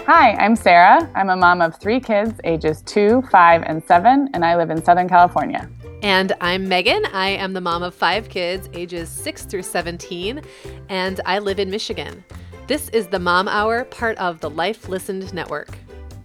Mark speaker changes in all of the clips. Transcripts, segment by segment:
Speaker 1: Hi, I'm Sarah. I'm a mom of 3 kids, ages 2, 5, and 7, and I live in Southern California.
Speaker 2: And I'm Megan. I am the mom of 5 kids, ages 6 through 17, and I live in Michigan. This is the Mom Hour, part of the Life Listened Network.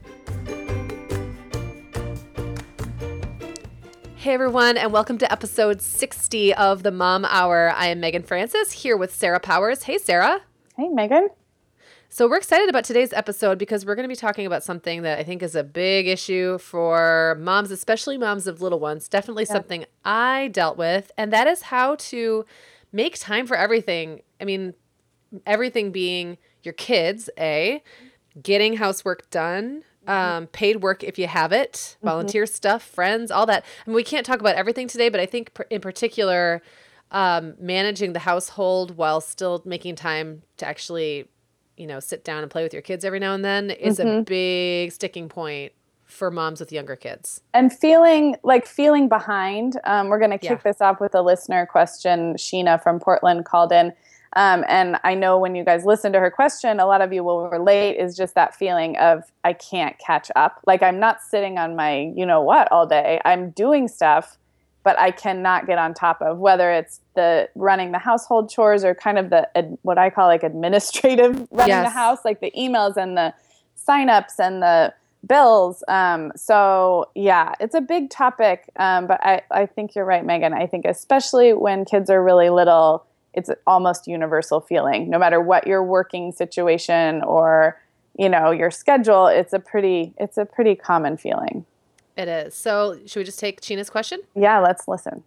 Speaker 2: Hey everyone, and welcome to episode 60 of the Mom Hour. I am Megan Francis, here with Sarah Powers. Hey Sarah.
Speaker 1: Hey Megan.
Speaker 2: So we're excited about today's episode because we're going to be talking about something that I think is a big issue for moms, especially moms of little ones. Definitely something I dealt with, and that is how to make time for everything. I mean, everything being your kids, getting housework done, paid work if you have it, volunteer stuff, friends, all that. I mean, we can't talk about everything today, but I think in particular, managing the household while still making time to actually sit down and play with your kids every now and then is a big sticking point for moms with younger kids.
Speaker 1: And feeling behind. We're going to kick this off with a listener question. Sheena from Portland called in. And I know when you guys listen to her question, a lot of you will relate, is just that feeling of I can't catch up. Like I'm not sitting on my you-know-what all day. I'm doing stuff, but I cannot get on top of, whether it's the running the household chores or kind of the what I call like administrative running the house, like the emails and the signups and the bills. So yeah, it's a big topic. But I think you're right, Megan. I think especially when kids are really little, it's almost universal feeling. No matter what your working situation or your schedule, it's a pretty common feeling.
Speaker 2: It is. So should we just take Sheena's question?
Speaker 1: Yeah, let's listen.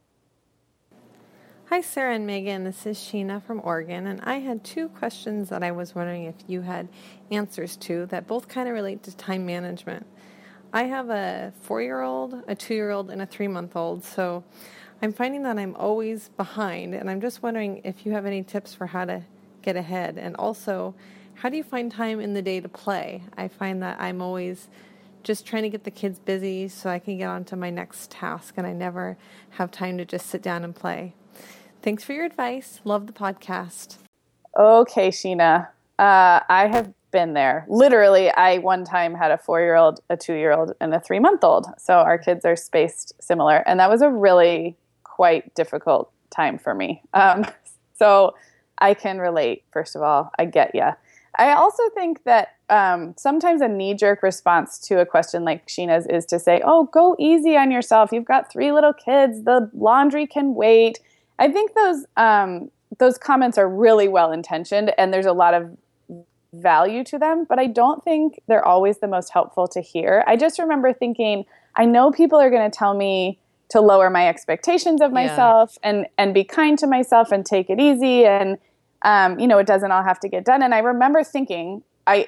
Speaker 3: Hi, Sarah and Megan. This is Sheena from Oregon, and I had 2 questions that I was wondering if you had answers to that both kind of relate to time management. I have a 4-year-old, a 2-year-old, and a 3-month-old, so I'm finding that I'm always behind, and I'm just wondering if you have any tips for how to get ahead. And also, how do you find time in the day to play? I find that I'm always just trying to get the kids busy so I can get on to my next task, and I never have time to just sit down and play. Thanks for your advice. Love the podcast.
Speaker 1: Okay, Sheena. I have been there. Literally, I one time had a 4-year-old, a 2-year-old, and a 3-month-old. So our kids are spaced similar. And that was a really quite difficult time for me. So I can relate, first of all. I get you. I also think that sometimes a knee-jerk response to a question like Sheena's is to say, oh, go easy on yourself. You've got 3 little kids. The laundry can wait. I think those comments are really well-intentioned, and there's a lot of value to them, but I don't think they're always the most helpful to hear. I just remember thinking, I know people are going to tell me to lower my expectations of myself and be kind to myself and take it easy, and it doesn't all have to get done. And I remember thinking,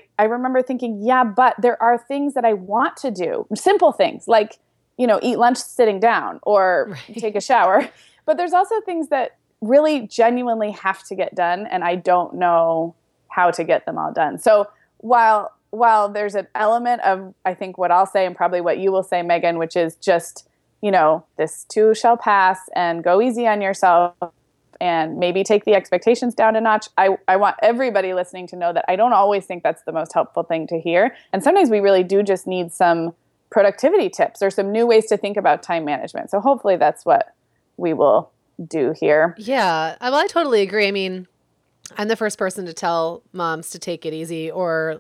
Speaker 1: yeah, but there are things that I want to do, simple things like, eat lunch sitting down or take a shower. But there's also things that really genuinely have to get done, and I don't know how to get them all done. So while there's an element of, I think, what I'll say and probably what you will say, Megan, which is just, this too shall pass and go easy on yourself and maybe take the expectations down a notch. I want everybody listening to know that I don't always think that's the most helpful thing to hear. And sometimes we really do just need some productivity tips or some new ways to think about time management. So hopefully that's what we will do here.
Speaker 2: Yeah, well, I totally agree. I mean, I'm the first person to tell moms to take it easy or,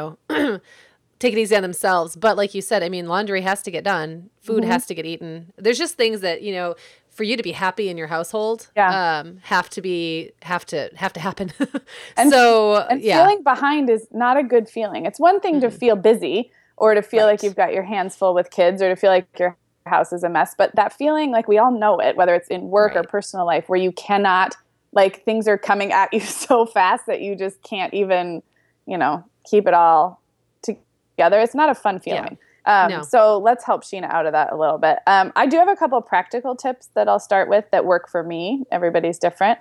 Speaker 2: take it easy on themselves. But like you said, I mean, laundry has to get done. Food has to get eaten. There's just things that, for you to be happy in your household, have to happen.
Speaker 1: And feeling behind is not a good feeling. It's one thing to feel busy or to feel like you've got your hands full with kids or to feel like your house is a mess, but that feeling, like we all know it, whether it's in work or personal life, where you cannot, like things are coming at you so fast that you just can't even, keep it all together. It's not a fun feeling. No. So let's help Sheena out of that a little bit. I do have a couple practical tips that I'll start with that work for me. Everybody's different.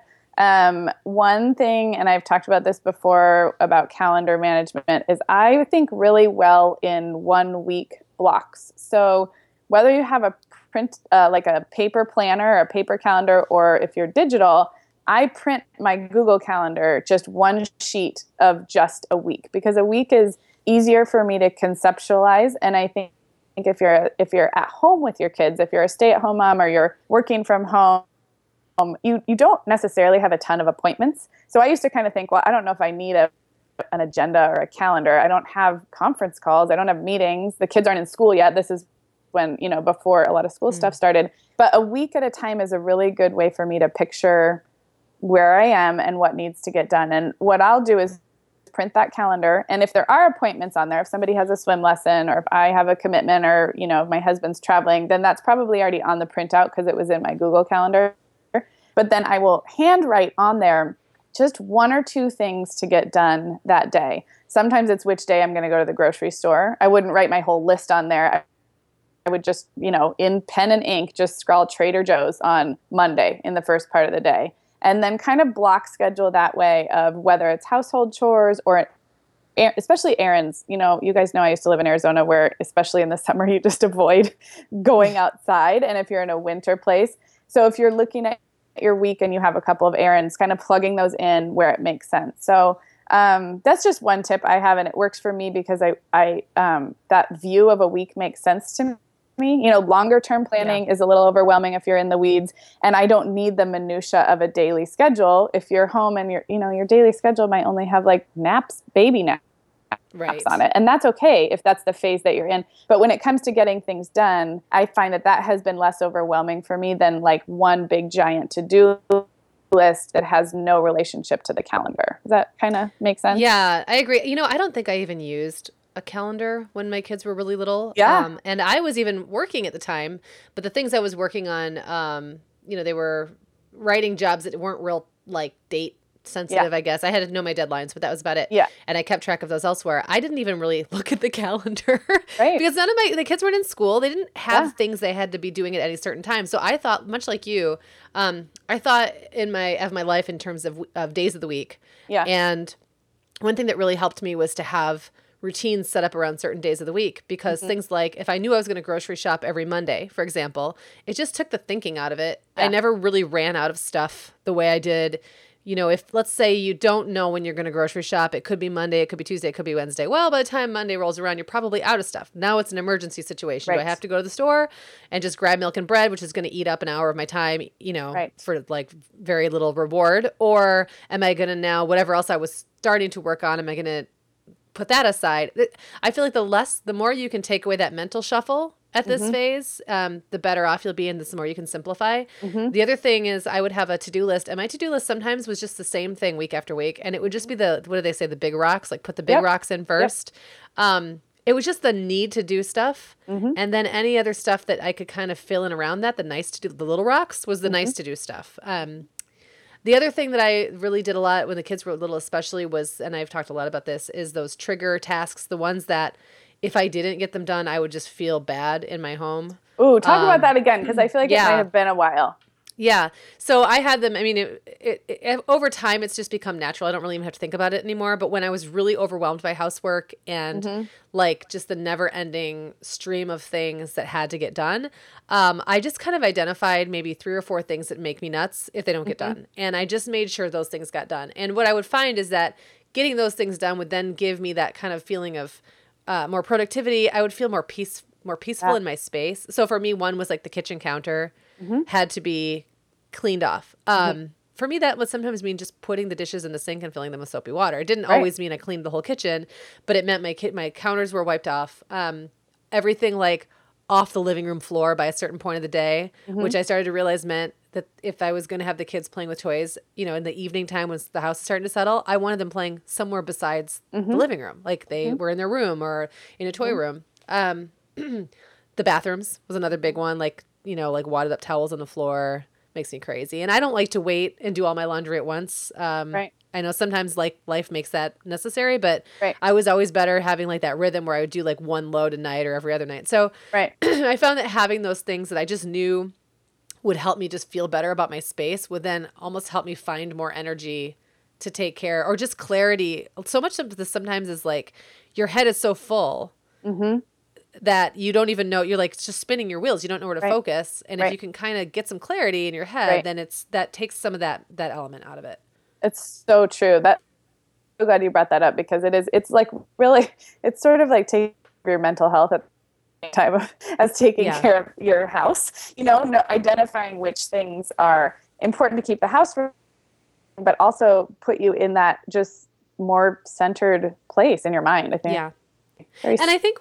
Speaker 1: One thing, and I've talked about this before about calendar management, is I think really well in 1 week blocks. So whether you have a print, like a paper planner or a paper calendar, or if you're digital, I print my Google Calendar just one sheet of just a week, because a week is easier for me to conceptualize. And I think if you're at home with your kids, if you're a stay-at-home mom or you're working from home, you don't necessarily have a ton of appointments. So I used to kind of think, well, I don't know if I need an agenda or a calendar. I don't have conference calls. I don't have meetings. The kids aren't in school yet. This is when, before a lot of school stuff started. But a week at a time is a really good way for me to picture where I am and what needs to get done. And what I'll do is print that calendar. And if there are appointments on there, if somebody has a swim lesson or if I have a commitment or, my husband's traveling, then that's probably already on the printout because it was in my Google Calendar. But then I will handwrite on there just one or two things to get done that day. Sometimes it's which day I'm going to go to the grocery store. I wouldn't write my whole list on there. I would just, in pen and ink, just scrawl Trader Joe's on Monday in the first part of the day. And then kind of block schedule that way of whether it's household chores or especially errands. You guys know I used to live in Arizona where, especially in the summer, you just avoid going outside. And if you're in a winter place. So if you're looking at your week and you have a couple of errands, kind of plugging those in where it makes sense. So that's just one tip I have, and it works for me because I that view of a week makes sense to me. Longer term planning is a little overwhelming if you're in the weeds, and I don't need the minutia of a daily schedule. If you're home and your daily schedule might only have like baby naps on it. And that's okay if that's the phase that you're in. But when it comes to getting things done, I find that has been less overwhelming for me than like one big giant to-do list that has no relationship to the calendar. Does that kind of make sense?
Speaker 2: Yeah, I agree. I don't think I even used a calendar when my kids were really little.
Speaker 1: Yeah.
Speaker 2: And I was even working at the time, but the things I was working on, they were writing jobs that weren't real like date sensitive, I guess. I had to know my deadlines, but that was about it.
Speaker 1: Yeah.
Speaker 2: And I kept track of those elsewhere. I didn't even really look at the calendar
Speaker 1: right.
Speaker 2: because the kids weren't in school. They didn't have things they had to be doing at any certain time. So I thought, much like you, I thought of my life in terms of days of the week.
Speaker 1: Yeah.
Speaker 2: And one thing that really helped me was to have routines set up around certain days of the week because things like if I knew I was going to grocery shop every Monday, for example, it just took the thinking out of it. Yeah. I never really ran out of stuff the way I did. If let's say you don't know when you're going to grocery shop, it could be Monday, it could be Tuesday, it could be Wednesday. Well, by the time Monday rolls around, you're probably out of stuff. Now it's an emergency situation. Right. Do I have to go to the store and just grab milk and bread, which is going to eat up an hour of my time, for like very little reward? Or am I going to now, whatever else I was starting to work on, am I going to put that aside? I feel like the more you can take away that mental shuffle at this phase, the better off you'll be, and the more you can simplify. The other thing is I would have a to-do list, and my to-do list sometimes was just the same thing week after week, and it would just be what do they say, the big rocks, like put the big rocks in first. Yep. It was just the need to do stuff, and then any other stuff that I could kind of fill in around that, the little rocks was the nice to do stuff. The other thing that I really did a lot when the kids were little especially was, and I've talked a lot about this, is those trigger tasks, the ones that if I didn't get them done, I would just feel bad in my home.
Speaker 1: Ooh, talk about that again, because I feel like it might have been a while.
Speaker 2: Yeah. So I had them, I mean, over time, it's just become natural. I don't really even have to think about it anymore. But when I was really overwhelmed by housework and like just the never ending stream of things that had to get done, I just kind of identified maybe 3 or 4 things that make me nuts if they don't get done. And I just made sure those things got done. And what I would find is that getting those things done would then give me that kind of feeling of more productivity. I would feel more peaceful in my space. So for me, one was like the kitchen counter had to be cleaned off. For me, that would sometimes mean just putting the dishes in the sink and filling them with soapy water. It didn't always mean I cleaned the whole kitchen, but it meant my counters were wiped off. Everything like off the living room floor by a certain point of the day, which I started to realize meant that if I was going to have the kids playing with toys, in the evening time when the house is starting to settle, I wanted them playing somewhere besides the living room. Like they were in their room or in a toy room. The bathrooms was another big one. Like wadded up towels on the floor makes me crazy. And I don't like to wait and do all my laundry at once. I know sometimes like life makes that necessary, but I was always better having like that rhythm where I would do like one load a night or every other night. So I found that having those things that I just knew would help me just feel better about my space would then almost help me find more energy to take care, or just clarity. So much of this sometimes is like your head is so full that you don't even know, you're like just spinning your wheels. You don't know where to focus. And if you can kind of get some clarity in your head, then that takes some of that element out of it.
Speaker 1: It's so true. so glad you brought that up because it's like really, it's sort of like taking care of your mental health at the same time as taking care of your house, identifying which things are important to keep the house from, but also put you in that just more centered place in your mind, I think.
Speaker 2: Yeah. And I think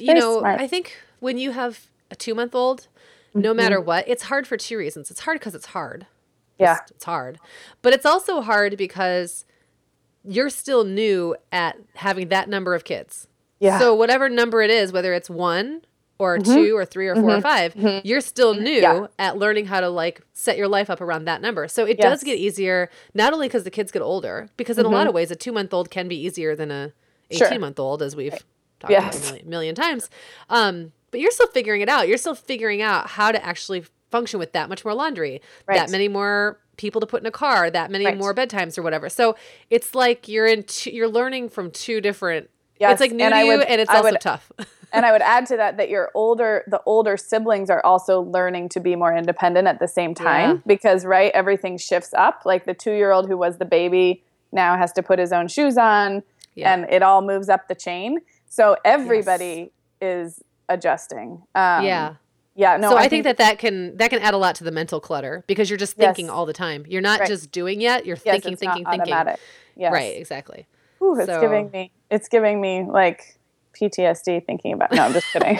Speaker 2: I think when you have a 2-month-old, no matter what, it's hard for two reasons. It's hard because it's hard.
Speaker 1: Yeah.
Speaker 2: It's hard. But it's also hard because you're still new at having that number of kids.
Speaker 1: Yeah.
Speaker 2: So whatever number it is, whether it's 1 or 2 or 3 or 4 or 5, you're still new at learning how to like set your life up around that number. So it does get easier, not only because the kids get older, because in a lot of ways, a 2-month-old can be easier than a 18-month-old, as we've talked about a million times. But you're still figuring it out. You're still figuring out how to actually function with that much more laundry, that many more people to put in a car, that many more bedtimes or whatever. So it's like you're learning from two different. It's like new to you, and it's also tough.
Speaker 1: And I would add to that the older siblings are also learning to be more independent at the same time because everything shifts up. Like the 2-year-old who was the baby now has to put his own shoes on, and it all moves up the chain. So everybody is adjusting. Yeah, no.
Speaker 2: So I think that can add a lot to the mental clutter because you're just thinking all the time. You're not just doing yet. You're thinking.
Speaker 1: Automatic. Yes.
Speaker 2: Right. Exactly.
Speaker 1: Ooh, it's giving me like PTSD thinking about. No, I'm just kidding.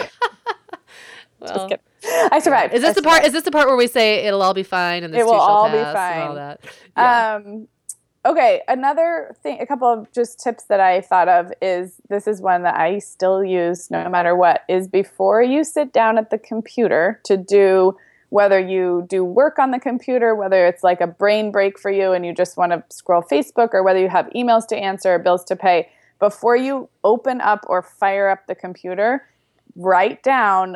Speaker 2: Well,
Speaker 1: just kidding. I survived.
Speaker 2: Is this the part where we say it'll all be fine and this
Speaker 1: it will all be
Speaker 2: pass
Speaker 1: fine?
Speaker 2: And all that? Yeah.
Speaker 1: Okay, another thing, a couple of just tips that I thought of this is one that I still use no matter what, is before you sit down at the computer to do, whether you do work on the computer, whether it's like a brain break for you and you just want to scroll Facebook, or whether you have emails to answer or bills to pay, before you open up or fire up the computer, write down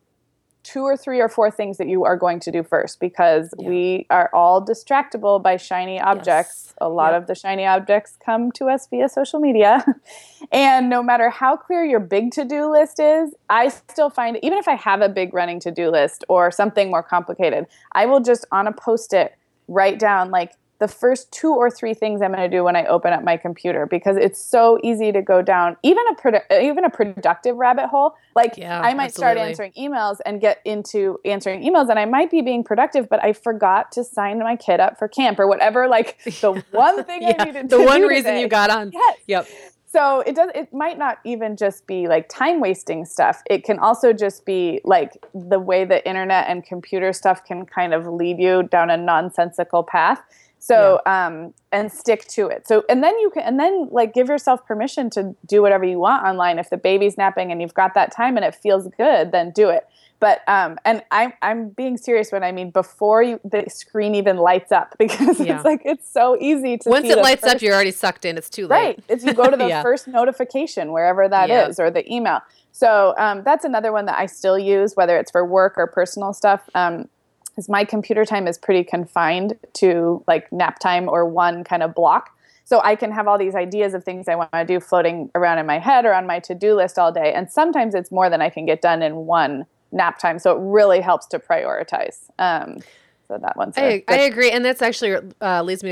Speaker 1: 2 or 3 or 4 things that you are going to do first, because we are all distractible by shiny objects. Yes. A lot of the shiny objects come to us via social media. And no matter how clear your big to-do list is, I still find, even if I have a big running to-do list or something more complicated, I will just on a Post-it write down like the first 2 or 3 things I'm going to do when I open up my computer, because it's so easy to go down even a productive rabbit hole. Like I might start answering emails and get into answering emails, and I might be being productive, but I forgot to sign my kid up for camp or whatever. Like the one thing I needed to do.
Speaker 2: The one reason you got on.
Speaker 1: Yes.
Speaker 2: Yep.
Speaker 1: So it might not even just be like time wasting stuff. It can also just be like the way the internet and computer stuff can kind of lead you down a nonsensical path. So, and stick to it. So, and then like give yourself permission to do whatever you want online. If the baby's napping and you've got that time and it feels good, then do it. But, and I'm being serious when I mean before the screen even lights up, because it's like, it's so easy to
Speaker 2: once it lights up, you're already sucked in. It's too late.
Speaker 1: Right. If you go to the first notification, wherever that is, or the email. So, that's another one that I still use, whether it's for work or personal stuff. Because my computer time is pretty confined to like nap time or one kind of block. So I can have all these ideas of things I want to do floating around in my head or on my to-do list all day. And sometimes it's more than I can get done in one nap time. So it really helps to prioritize. So that one's
Speaker 2: I agree. And that's actually leads me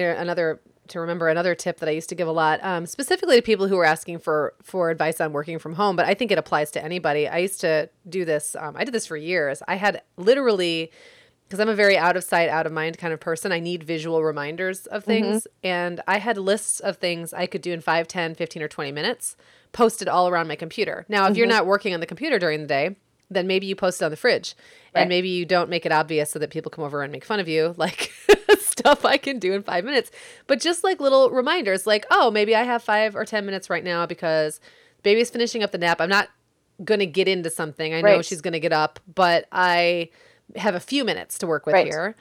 Speaker 2: to remember another tip that I used to give a lot, specifically to people who are asking for advice on working from home. But I think it applies to anybody. I used to do this. I did this for years. I had literally... because I'm a very out of sight, out of mind kind of person. I need visual reminders of things. And I had lists of things I could do in 5, 10, 15, or 20 minutes posted all around my computer. Now, if you're not working on the computer during the day, then maybe you post it on the fridge. Right. And maybe you don't make it obvious so that people come over and make fun of you, like stuff I can do in 5 minutes. But just like little reminders, like, oh, maybe I have 5 or 10 minutes right now because baby's finishing up the nap. I'm not going to get into something. I know she's going to get up, but I have a few minutes to work with here.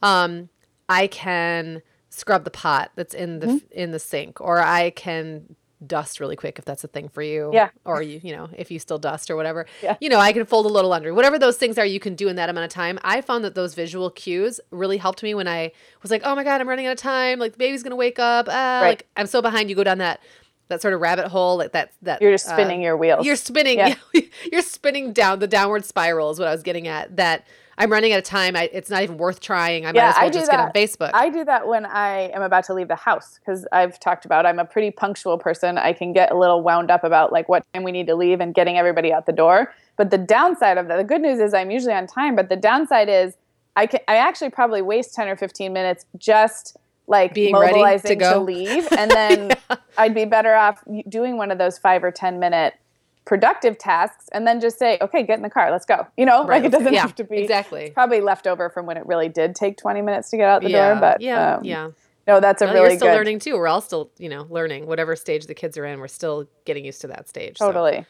Speaker 2: I can scrub the pot that's in the sink, or I can dust really quick if that's a thing for you. Yeah. Or if you still dust or whatever. Yeah. I can fold a little laundry. Whatever those things are you can do in that amount of time. I found that those visual cues really helped me when I was like, oh my God, I'm running out of time. Like the baby's gonna wake up. Like I'm so behind. You go down that sort of rabbit hole, like that
Speaker 1: you're just spinning your wheels.
Speaker 2: You're spinning. You're spinning down the downward spiral is what I was getting at. That I'm running out of time. It's not even worth trying. I might as well just get on Facebook.
Speaker 1: I do that when I am about to leave the house because I've talked about I'm a pretty punctual person. I can get a little wound up about like what time we need to leave and getting everybody out the door. But the downside of that, the good news is I'm usually on time, but the downside is I actually probably waste 10 or 15 minutes just like
Speaker 2: being
Speaker 1: mobilizing
Speaker 2: ready to
Speaker 1: leave. And then I'd be better off doing one of those 5 or 10 minute productive tasks and then just say, okay, get in the car, let's go. Like it doesn't have to be
Speaker 2: exactly.
Speaker 1: Probably left over from when it really did take 20 minutes to get out the door. But no, that's a really
Speaker 2: you're still
Speaker 1: good
Speaker 2: learning too. We're all still, learning whatever stage the kids are in. We're still getting used to that stage.
Speaker 1: Totally.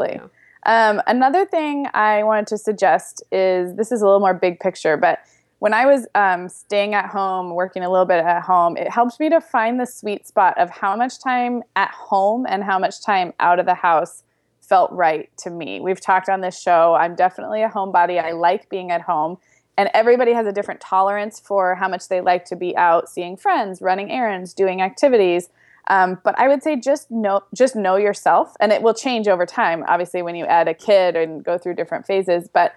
Speaker 2: Yeah.
Speaker 1: Another thing I wanted to suggest is, this is a little more big picture, but when I was staying at home, working a little bit at home, it helped me to find the sweet spot of how much time at home and how much time out of the house felt right to me. We've talked on this show. I'm definitely a homebody. I like being at home. And everybody has a different tolerance for how much they like to be out seeing friends, running errands, doing activities. But I would say just know yourself, and it will change over time, obviously, when you add a kid and go through different phases. But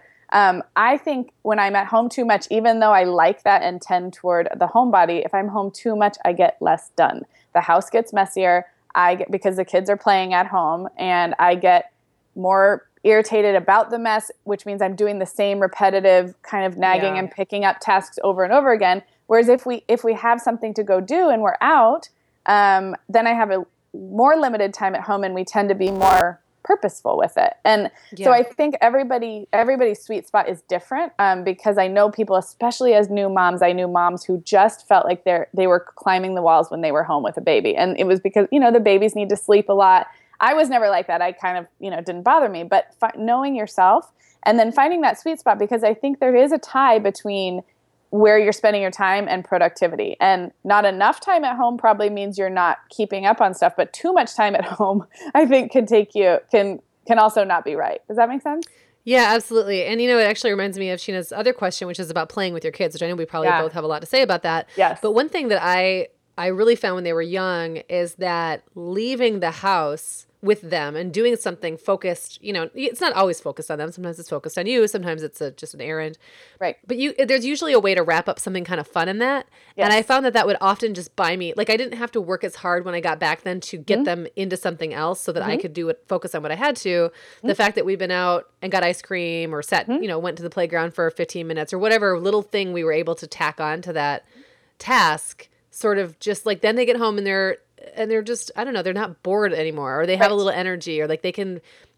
Speaker 1: I think when I'm at home too much, even though I like that and tend toward the homebody, if I'm home too much, I get less done. The house gets messier. Because the kids are playing at home, and I get more irritated about the mess, which means I'm doing the same repetitive kind of nagging and picking up tasks over and over again. Whereas if we have something to go do and we're out, then I have a more limited time at home, and we tend to be more purposeful with it. And so I think everybody's sweet spot is different, because I know people, especially as new moms, I knew moms who just felt like they were climbing the walls when they were home with a baby. And it was because, the babies need to sleep a lot. I was never like that. I kind of, didn't bother me. But knowing yourself and then finding that sweet spot, because I think there is a tie between where you're spending your time and productivity. And not enough time at home probably means you're not keeping up on stuff, but too much time at home, I think, can also not be right. Does that make sense?
Speaker 2: Yeah, absolutely. And it actually reminds me of Sheena's other question, which is about playing with your kids, which I know we probably both have a lot to say about that.
Speaker 1: Yes.
Speaker 2: But one thing that I really found when they were young is that leaving the house with them and doing something focused, it's not always focused on them. Sometimes it's focused on you. Sometimes it's just an errand.
Speaker 1: Right.
Speaker 2: But there's usually a way to wrap up something kind of fun in that. Yes. And I found that would often just buy me, like I didn't have to work as hard when I got back then to get them into something else so that I could focus on what I had to. The fact that we've been out and got ice cream or sat, went to the playground for 15 minutes or whatever little thing we were able to tack on to that task, sort of just like then they get home and they're just, I don't know, they're not bored anymore, or they have a little energy, or like they can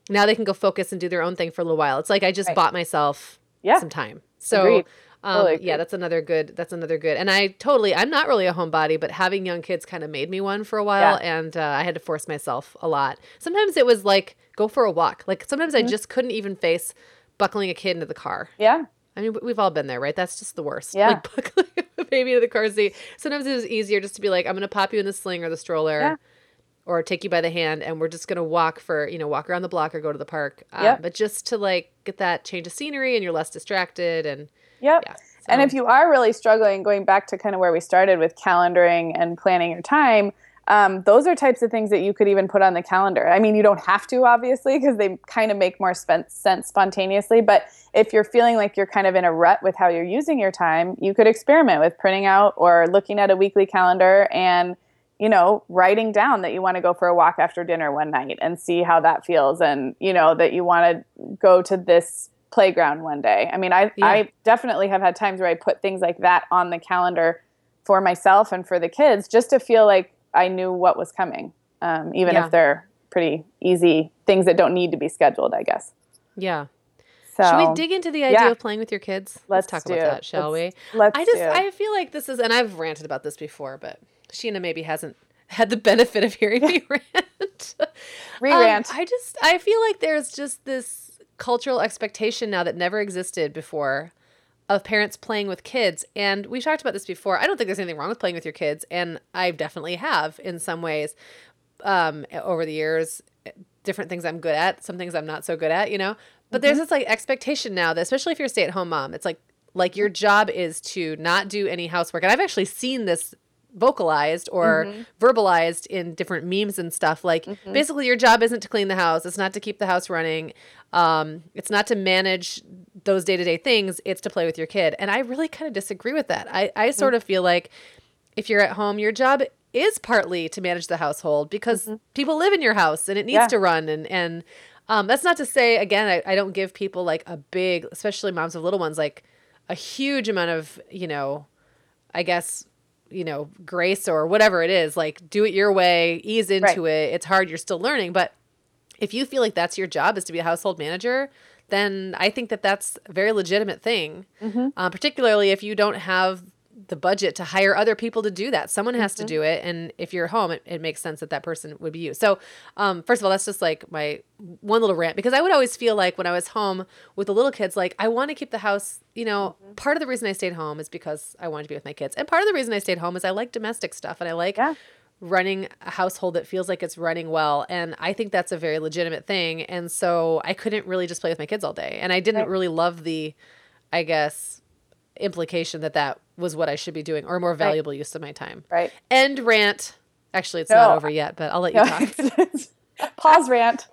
Speaker 2: go focus and do their own thing for a little while. It's like I just bought myself some time. So
Speaker 1: Agreed.
Speaker 2: that's another good. And I'm not really a homebody, but having young kids kind of made me one for a while. And I had to force myself a lot. Sometimes it was like, go for a walk. Like sometimes I just couldn't even face buckling a kid into the car.
Speaker 1: Yeah.
Speaker 2: I mean, we've all been there, right? That's just the worst.
Speaker 1: Yeah.
Speaker 2: Like buckling a baby into the car seat. Sometimes it was easier just to be like, I'm going to pop you in the sling or the stroller or take you by the hand, and we're just going to walk around the block or go to the park. But just to like get that change of scenery and you're less distracted. And
Speaker 1: And if you are really struggling, going back to kind of where we started with calendaring and planning your time, those are types of things that you could even put on the calendar. I mean, you don't have to, obviously, because they kind of make more sense spontaneously. But if you're feeling like you're kind of in a rut with how you're using your time, you could experiment with printing out or looking at a weekly calendar and, writing down that you want to go for a walk after dinner one night and see how that feels. And, that you want to go to this playground one day. I mean, I definitely have had times where I put things like that on the calendar for myself and for the kids just to feel like I knew what was coming, even if they're pretty easy things that don't need to be scheduled, I guess.
Speaker 2: Yeah.
Speaker 1: So,
Speaker 2: should we dig into the idea of playing with your kids? Let's talk about that, shall we? I feel like this is, and I've ranted about this before, but Sheena maybe hasn't had the benefit of hearing me rant.
Speaker 1: Re-rant.
Speaker 2: I feel like there's just this cultural expectation now that never existed before of parents playing with kids. And we've talked about this before. I don't think there's anything wrong with playing with your kids. And I definitely have in some ways over the years, different things I'm good at, some things I'm not so good at, But there's this like expectation now that, especially if you're a stay-at-home mom, it's like your job is to not do any housework. And I've actually seen this vocalized or verbalized in different memes and stuff. Like basically your job isn't to clean the house. It's not to keep the house running. It's not to manage those day-to-day things, it's to play with your kid. And I really kind of disagree with that. I sort of feel like if you're at home, your job is partly to manage the household because people live in your house and it needs to run. And that's not to say, again, I don't give people like a big, especially moms of little ones, like a huge amount of, I guess, grace or whatever it is, like do it your way, ease into it. It's hard. You're still learning. But if you feel like that's your job is to be a household manager, then I think that that's a very legitimate thing, particularly if you don't have the budget to hire other people to do that. Someone has to do it. And if you're home, it makes sense that that person would be you. So first of all, that's just like my one little rant, because I would always feel like when I was home with the little kids, like I want to keep the house, part of the reason I stayed home is because I wanted to be with my kids. And part of the reason I stayed home is I like domestic stuff and I like running a household that feels like it's running well. And I think that's a very legitimate thing. And so I couldn't really just play with my kids all day. And I didn't really love the, I guess, implication that was what I should be doing or more valuable use of my time.
Speaker 1: Right.
Speaker 2: End rant. Actually, it's not over yet, but I'll let you talk.
Speaker 1: Pause rant.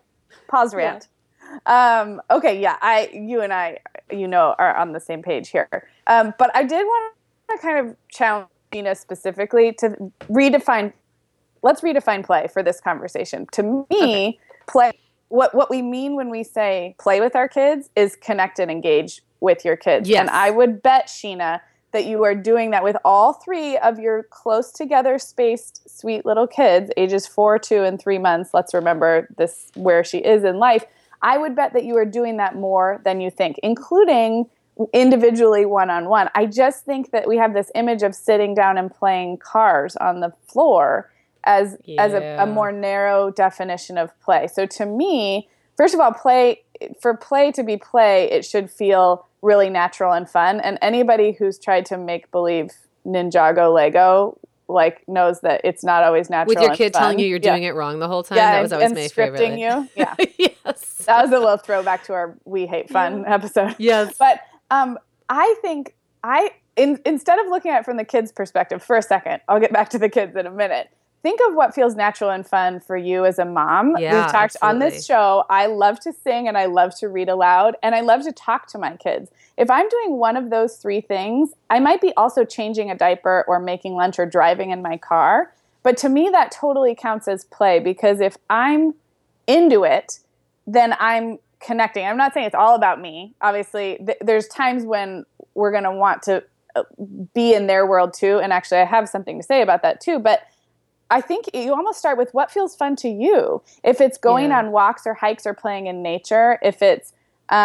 Speaker 1: Okay. Yeah. You and I, are on the same page here. But I did want to kind of challenge Nina specifically to let's redefine play for this conversation. To me, play, what we mean when we say play with our kids is connect and engage with your kids.
Speaker 2: Yes.
Speaker 1: And I would bet, Sheena, that you are doing that with all three of your close together, spaced, sweet little kids, ages 4, 2, and 3 months. Let's remember this, where she is in life. I would bet that you are doing that more than you think, including individually one-on-one. I just think that we have this image of sitting down and playing cars on the floor as a more narrow definition of play. So to me, first of all, for play to be play, it should feel really natural and fun. And anybody who's tried to make believe Ninjago Lego knows that it's not always natural.
Speaker 2: With your kid
Speaker 1: fun.
Speaker 2: telling you you're doing it wrong the whole time.
Speaker 1: Yeah,
Speaker 2: that was always
Speaker 1: and
Speaker 2: my
Speaker 1: scripting
Speaker 2: favorite.
Speaker 1: You. Yeah.
Speaker 2: Yes.
Speaker 1: That was a little throwback to our We Hate Fun episode.
Speaker 2: Yes.
Speaker 1: But I think instead of looking at it from the kids' perspective for a second, I'll get back to the kids in a minute. Think of what feels natural and fun for you as a mom.
Speaker 2: Yeah,
Speaker 1: We've talked on this show. I love to sing and I love to read aloud and I love to talk to my kids. If I'm doing one of those three things, I might be also changing a diaper or making lunch or driving in my car. But to me, that totally counts as play, because if I'm into it, then I'm connecting. I'm not saying it's all about me. Obviously, there's times when we're going to want to be in their world too. And actually, I have something to say about that too. But I think you almost start with what feels fun to you. If it's going on walks or hikes or playing in nature, if it's,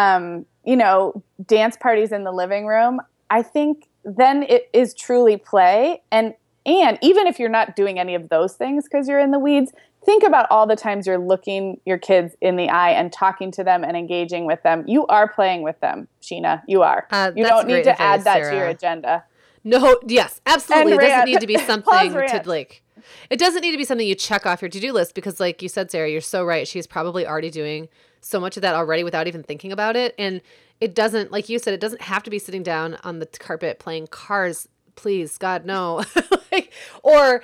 Speaker 1: dance parties in the living room, I think then it is truly play. And even if you're not doing any of those things because you're in the weeds, think about all the times you're looking your kids in the eye and talking to them and engaging with them. You are playing with them, Sheena. You are. You don't need to add that to your agenda.
Speaker 2: No, yes, absolutely. It doesn't need to be something it doesn't need to be something you check off your to-do list, because like you said, Sarah, you're so right. She's probably already doing so much of that already without even thinking about it. And it doesn't, like you said, it doesn't have to be sitting down on the carpet playing cars. Please, God, no. Or,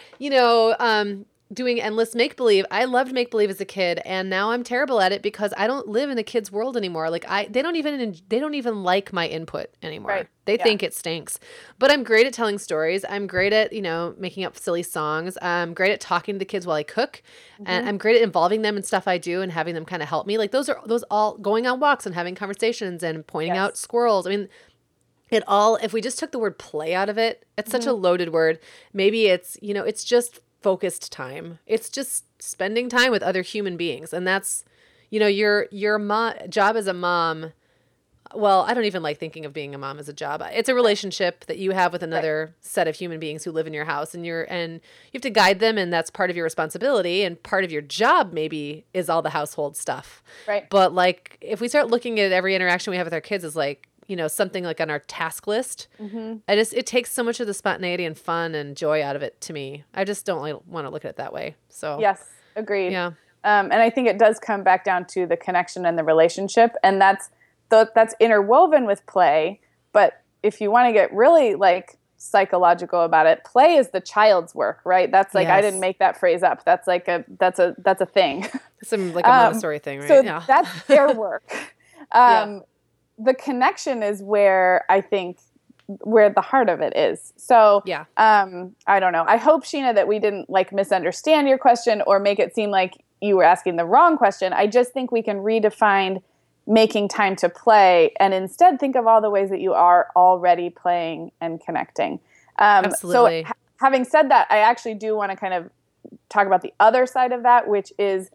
Speaker 2: doing endless make-believe. I loved make-believe as a kid, and now I'm terrible at it because I don't live in a kid's world anymore. Like they don't even like my input anymore.
Speaker 1: Right.
Speaker 2: They think it stinks. But I'm great at telling stories. I'm great at, making up silly songs. I'm great at talking to the kids while I cook. And I'm great at involving them in stuff I do and having them kind of help me. Like those all going on walks and having conversations and pointing out squirrels. I mean, if we just took the word play out of it, it's such a loaded word. Maybe it's, it's just focused time. It's just spending time with other human beings. And that's, your job as a mom. Well, I don't even like thinking of being a mom as a job. It's a relationship that you have with another set of human beings who live in your house, and you have to guide them, and that's part of your responsibility, and part of your job maybe is all the household stuff.
Speaker 1: Right.
Speaker 2: But like if we start looking at every interaction we have with our kids as like, something like on our task list, it takes so much of the spontaneity and fun and joy out of it to me. I just don't really want to look at it that way. So
Speaker 1: yes, agreed.
Speaker 2: Yeah.
Speaker 1: And I think it does come back down to the connection and the relationship, and that's interwoven with play. But if you want to get really like psychological about it, play is the child's work, right? That's like, I didn't make that phrase up. That's like that's a thing.
Speaker 2: Some like a Montessori thing, right?
Speaker 1: So that's their work. the connection is where I think where the heart of it is. So
Speaker 2: Yeah.
Speaker 1: I don't know. I hope, Sheena, that we didn't like misunderstand your question or make it seem like you were asking the wrong question. I just think we can redefine making time to play and instead think of all the ways that you are already playing and connecting.
Speaker 2: Absolutely.
Speaker 1: So having said that, I actually do want to kind of talk about the other side of that, which is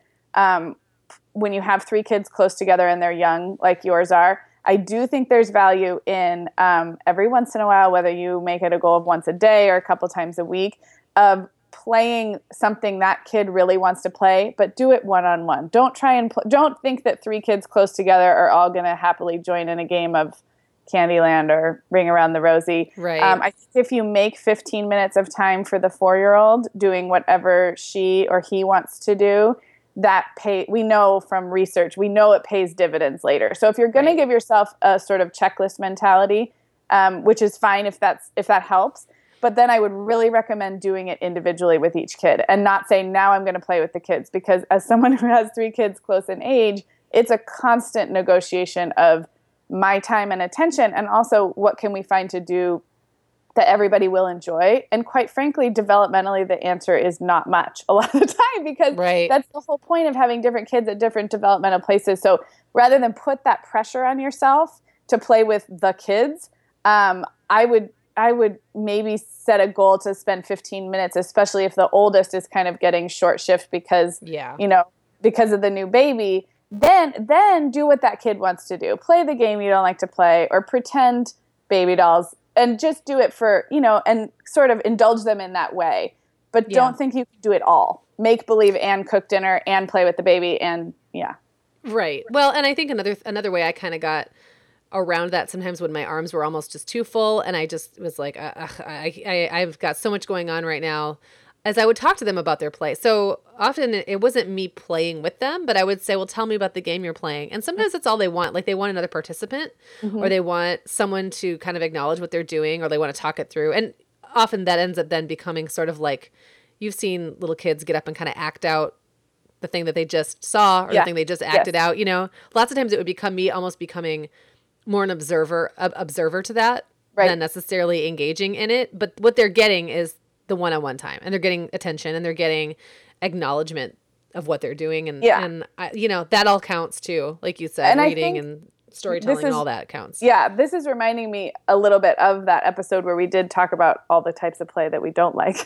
Speaker 1: when you have 3 kids close together and they're young, like yours are, I do think there's value in every once in a while, whether you make it a goal of once a day or a couple times a week, of playing something that kid really wants to play, but do it one-on-one. Don't try and don't think that 3 kids close together are all going to happily join in a game of Candyland or Ring Around the Rosie.
Speaker 2: Right.
Speaker 1: I think if you make 15 minutes of time for the 4-year-old doing whatever she or he wants to do, we know from research, we know it pays dividends later. So if you're going to give yourself a sort of checklist mentality, which is fine if that helps, but then I would really recommend doing it individually with each kid and not saying, now I'm going to play with the kids, because as someone who has 3 kids close in age, it's a constant negotiation of my time and attention, and also what can we find to do that everybody will enjoy. And quite frankly, developmentally, the answer is not much a lot of the time, because that's the whole point of having different kids at different developmental places. So rather than put that pressure on yourself to play with the kids, I would maybe set a goal to spend 15 minutes, especially if the oldest is kind of getting short shift because, because of the new baby. Then do what that kid wants to do. Play the game you don't like to play, or pretend baby dolls, and just do it for, and sort of indulge them in that way. But don't think you can do it all. Make believe and cook dinner and play with the baby and
Speaker 2: Right. Well, and I think another way I kind of got around that sometimes when my arms were almost just too full and I just was like, I've got so much going on right now, as I would talk to them about their play. So often it wasn't me playing with them, but I would say, well, tell me about the game you're playing. And sometimes that's all they want. Like they want another participant, or they want someone to kind of acknowledge what they're doing, or they want to talk it through. And often that ends up then becoming sort of like, you've seen little kids get up and kind of act out the thing that they just saw, or the thing they just acted out, Lots of times it would become me almost becoming more an observer to that than necessarily engaging in it. But what they're getting is the one-on-one time, and they're getting attention, and they're getting acknowledgement of what they're doing. And that all counts too. Like you said, and reading and storytelling, all that counts.
Speaker 1: Yeah. This is reminding me a little bit of that episode where we did talk about all the types of play that we don't like.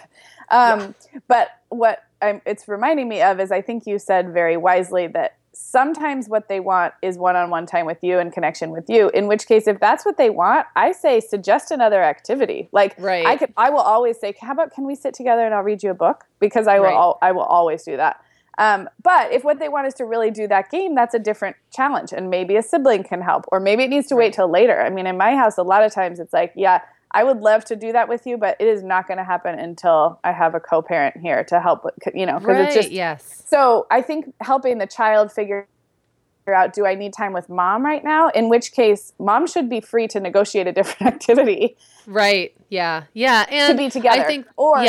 Speaker 1: But what it's reminding me of is, I think you said very wisely that sometimes what they want is one-on-one time with you and connection with you, in which case, if that's what they want, I say suggest another activity. Like I will always say, how about, can we sit together and I'll read you a book? Because I will always do that. But if what they want is to really do that game, that's a different challenge, and maybe a sibling can help, or maybe it needs to wait till later. I mean, in my house, a lot of times it's like, I would love to do that with you, but it is not going to happen until I have a co-parent here to help with, because it's just, So I think helping the child figure out, do I need time with mom right now? In which case, mom should be free to negotiate a different activity.
Speaker 2: Right. Yeah. Yeah. And
Speaker 1: to be together.
Speaker 2: I think,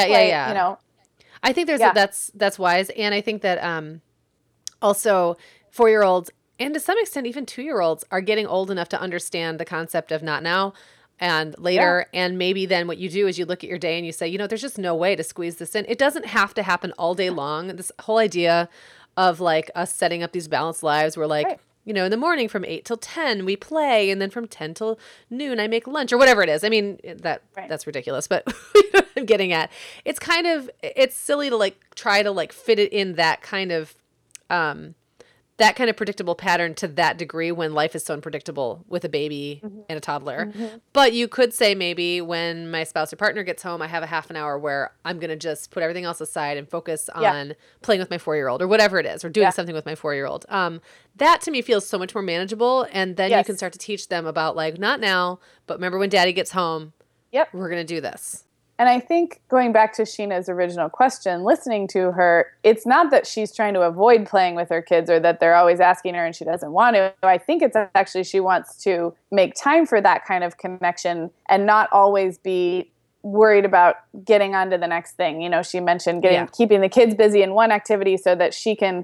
Speaker 2: I think that's wise. And I think that also 4-year-olds, and to some extent even 2-year-olds, are getting old enough to understand the concept of not now and later. And maybe then what you do is you look at your day and you say, there's just no way to squeeze this in. It doesn't have to happen all day long. This whole idea of like us setting up these balanced lives where like, in the morning from 8 till 10 we play, and then from 10 till noon I make lunch, or whatever it is. I mean, that's ridiculous, but you know what I'm getting at. It's silly to like try to like fit it in that kind of predictable pattern to that degree when life is so unpredictable with a baby and a toddler. But you could say, maybe when my spouse or partner gets home, I have a half an hour where I'm going to just put everything else aside and focus on playing with my 4-year-old, or whatever it is, or doing something with my 4-year-old. That to me feels so much more manageable. And then you can start to teach them about like, not now, but remember when daddy gets home, we're going to do this.
Speaker 1: And I think, going back to Sheena's original question, listening to her, it's not that she's trying to avoid playing with her kids, or that they're always asking her and she doesn't want to. I think it's actually she wants to make time for that kind of connection and not always be worried about getting on to the next thing. She mentioned keeping the kids busy in one activity so that she can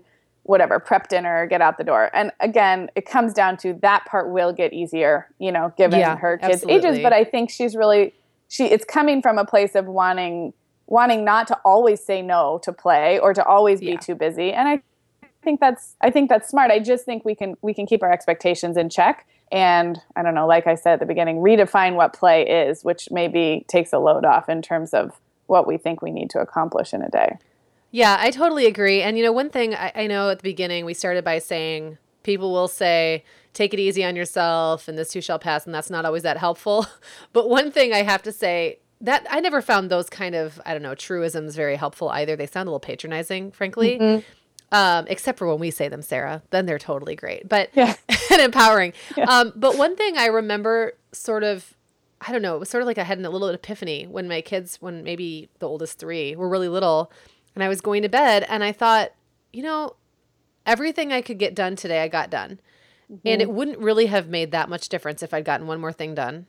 Speaker 1: whatever, prep dinner, get out the door. And again, it comes down to that part will get easier, given her kids' ages. But I think it's coming from a place of wanting not to always say no to play or to always be too busy. And I think that's smart. I just think we can keep our expectations in check. And I don't know, like I said at the beginning, redefine what play is, which maybe takes a load off in terms of what we think we need to accomplish in a day.
Speaker 2: Yeah, I totally agree. And, one thing I know at the beginning, we started by saying people will say, take it easy on yourself and this too shall pass. And that's not always that helpful. But one thing I have to say that I never found those kind of, I don't know, truisms very helpful either. They sound a little patronizing, frankly, except for when we say them, Sarah, then they're totally great, but and empowering. Yeah. But one thing I remember sort of, I don't know, it was sort of like I had a little epiphany when my kids, when maybe the oldest 3 were really little, and I was going to bed and I thought, everything I could get done today, I got done. Mm-hmm. And it wouldn't really have made that much difference if I'd gotten one more thing done,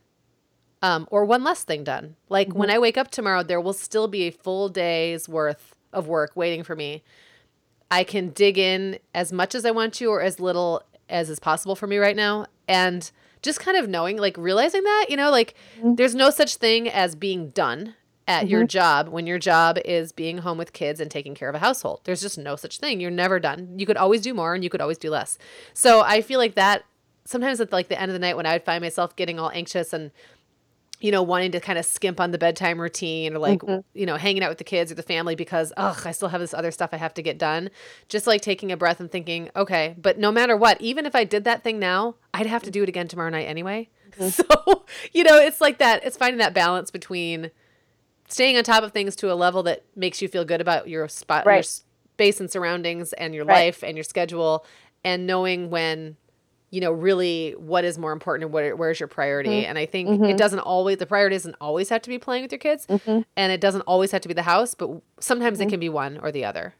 Speaker 2: or one less thing done. Like when I wake up tomorrow, there will still be a full day's worth of work waiting for me. I can dig in as much as I want to or as little as is possible for me right now. And just kind of knowing, like realizing that, there's no such thing as being done at your job when your job is being home with kids and taking care of a household. There's just no such thing. You're never done. You could always do more and you could always do less. So I feel like that sometimes at like the end of the night when I would find myself getting all anxious and, wanting to kind of skimp on the bedtime routine or like, hanging out with the kids or the family because, I still have this other stuff I have to get done. Just like taking a breath and thinking, okay, but no matter what, even if I did that thing now, I'd have to do it again tomorrow night anyway. So, it's like that. It's finding that balance between staying on top of things to a level that makes you feel good about your spot, your space and surroundings and your life and your schedule, and knowing when, really what is more important and where's your priority. And I think the priority doesn't always have to be playing with your kids and it doesn't always have to be the house, but sometimes it can be one or the other,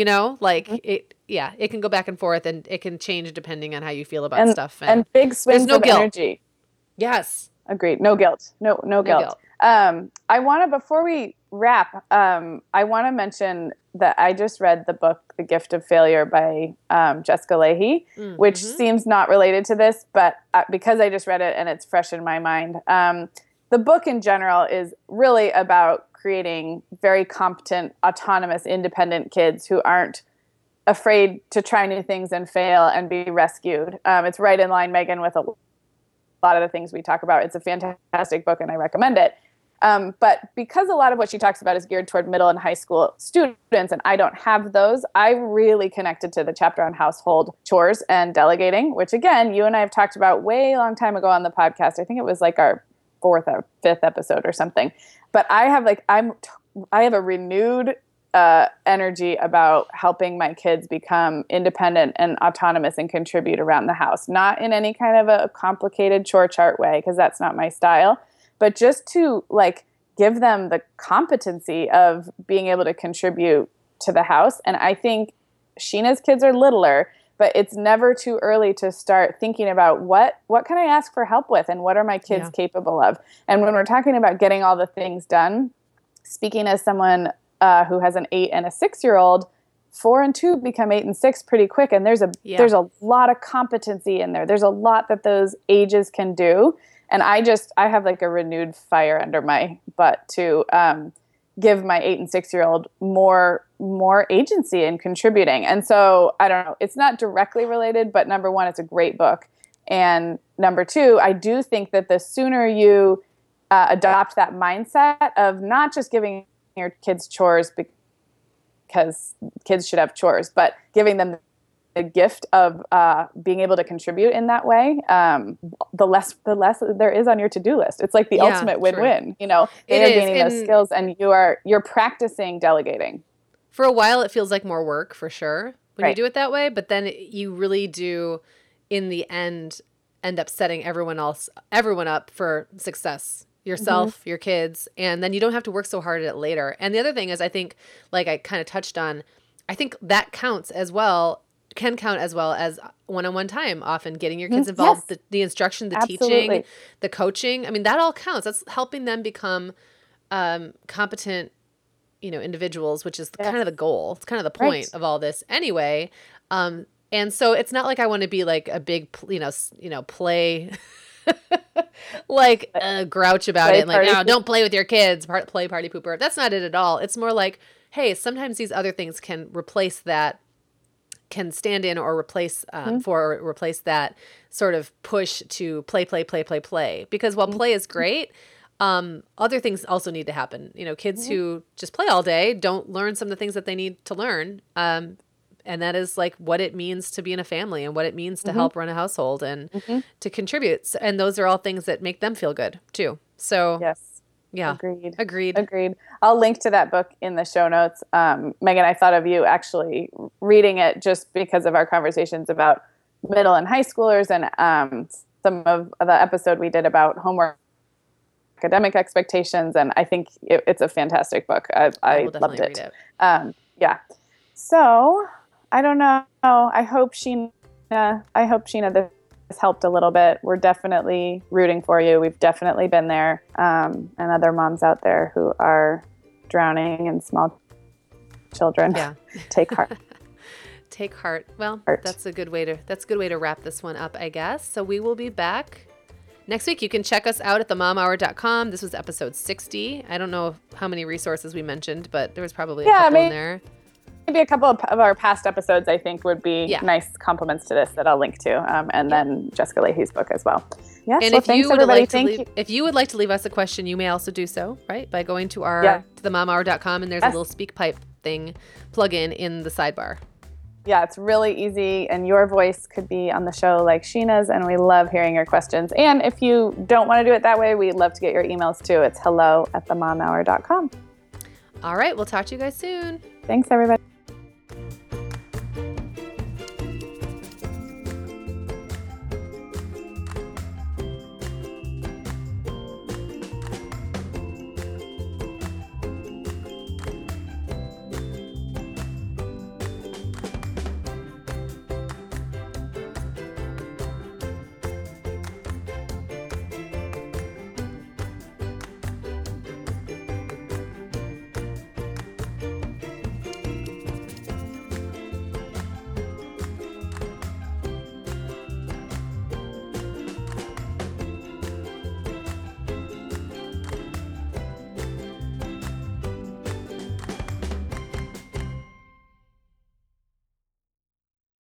Speaker 2: it can go back and forth and it can change depending on how you feel about stuff.
Speaker 1: And big swings of energy.
Speaker 2: Yes.
Speaker 1: Agreed. No guilt. No guilt. I want to, before we wrap, I want to mention that I just read the book, The Gift of Failure by Jessica Lahey, which seems not related to this, but because I just read it and it's fresh in my mind. The book in general is really about creating very competent, autonomous, independent kids who aren't afraid to try new things and fail and be rescued. It's right in line, Megan, with a lot of the things we talk about. It's a fantastic book and I recommend it. But because a lot of what she talks about is geared toward middle and high school students, and I don't have those, I really connected to the chapter on household chores and delegating, which again, you and I have talked about way long time ago on the podcast. I think it was like our 4th or 5th episode or something. But I have a renewed energy about helping my kids become independent and autonomous and contribute around the house, not in any kind of a complicated chore chart way, because that's not my style, but just to like give them the competency of being able to contribute to the house. And I think Sheena's kids are littler, but it's never too early to start thinking about what can I ask for help with and what are my kids capable of. And when we're talking about getting all the things done, speaking as someone who has an 8 and a 6-year-old, 4 and 2 become 8 and 6 pretty quick. And there's a lot of competency in there. There's a lot that those ages can do. And I have like a renewed fire under my butt to give my 8 and 6-year-old more agency in contributing. And so I don't know, it's not directly related, but number one, it's a great book. And number two, I do think that the sooner you adopt that mindset of not just giving your kids chores because kids should have chores, but giving them the gift of being able to contribute in that way, the less there is on your to-do list. It's like the ultimate win-win. They are gaining those skills, and you're practicing delegating.
Speaker 2: For a while, it feels like more work for sure when you do it that way, but then you really do, in the end up setting everyone up for success. Yourself, your kids, and then you don't have to work so hard at it later. And the other thing is, I think, like I kind of touched on, I think that counts as well. Can count as well as one-on-one time, often getting your kids involved, the instruction, the teaching, the coaching. I mean, that all counts. That's helping them become competent individuals, which is
Speaker 1: Yes.
Speaker 2: kind of the goal. It's kind of the point
Speaker 1: Right.
Speaker 2: of all this anyway. And so it's not like I want to be like a big, play like grouch about
Speaker 1: Play
Speaker 2: it. And like,
Speaker 1: party
Speaker 2: no, don't play with your kids, play party pooper. That's not it at all. It's more like, hey, sometimes these other things can replace that, can stand in or replace replace that sort of push to play. Because while play is great, other things also need to happen. Kids who just play all day don't learn some of the things that they need to learn. And that is like what it means to be in a family and what it means to help run a household and to contribute. And those are all things that make them feel good too. So
Speaker 1: Yes.
Speaker 2: yeah, agreed.
Speaker 1: I'll link to that book in the show notes. Megan, I thought of you actually reading it just because of our conversations about middle and high schoolers and some of the episode we did about homework, academic expectations. And I think it's a fantastic book. I
Speaker 2: will
Speaker 1: loved
Speaker 2: definitely
Speaker 1: it.
Speaker 2: read it.
Speaker 1: Yeah. So I don't know. I hope Sheena, this helped a little bit. We're definitely rooting for you. We've definitely been there. And other moms out there who are drowning in small children.
Speaker 2: Yeah.
Speaker 1: Take heart.
Speaker 2: Take heart. Well, that's a good way to wrap this one up, I guess. So we will be back next week. You can check us out at themomhour.com. This was episode 60. I don't know how many resources we mentioned, but there was probably a couple in there.
Speaker 1: Maybe a couple of our past episodes, I think, would be nice compliments to this that I'll link to. And then Jessica Leahy's book as well. Yes.
Speaker 2: And
Speaker 1: well,
Speaker 2: if
Speaker 1: thanks,
Speaker 2: you would
Speaker 1: everybody.
Speaker 2: like to leave, if you would like to leave us a question, you may also do so, right? By going to to themomhour.com, and there's a little SpeakPipe thing plug-in in the sidebar.
Speaker 1: Yeah, it's really easy, and your voice could be on the show like Sheena's, and we love hearing your questions. And if you don't want to do it that way, we'd love to get your emails too. It's hello@themomhour.com.
Speaker 2: All right, we'll talk to you guys soon.
Speaker 1: Thanks, everybody.